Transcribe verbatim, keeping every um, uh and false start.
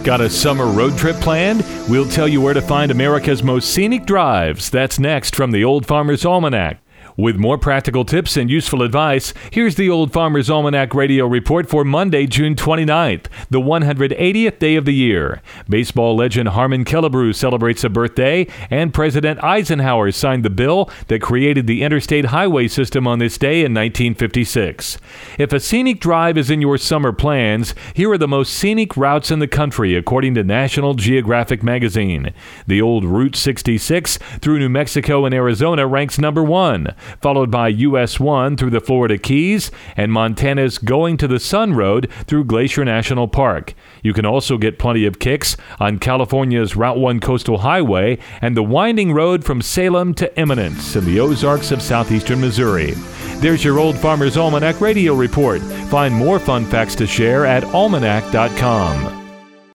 Got a summer road trip planned? We'll tell you where to find America's most scenic drives. That's next from the Old Farmer's Almanac. With more practical tips and useful advice, here's the Old Farmer's Almanac Radio Report for Monday, June twenty-ninth, the one hundred eightieth day of the year. Baseball legend Harmon Killebrew celebrates a birthday, and President Eisenhower signed the bill that created the interstate highway system on this day in nineteen fifty-six. If a scenic drive is in your summer plans, here are the most scenic routes in the country, according to National Geographic magazine. The old Route sixty-six through New Mexico and Arizona ranks number one, followed by U S one through the Florida Keys and Montana's Going to the Sun Road through Glacier National Park. You can also get plenty of kicks on California's Route one Coastal Highway and the winding road from Salem to Eminence in the Ozarks of southeastern Missouri. There's your Old Farmer's Almanac Radio Report. Find more fun facts to share at almanac dot com.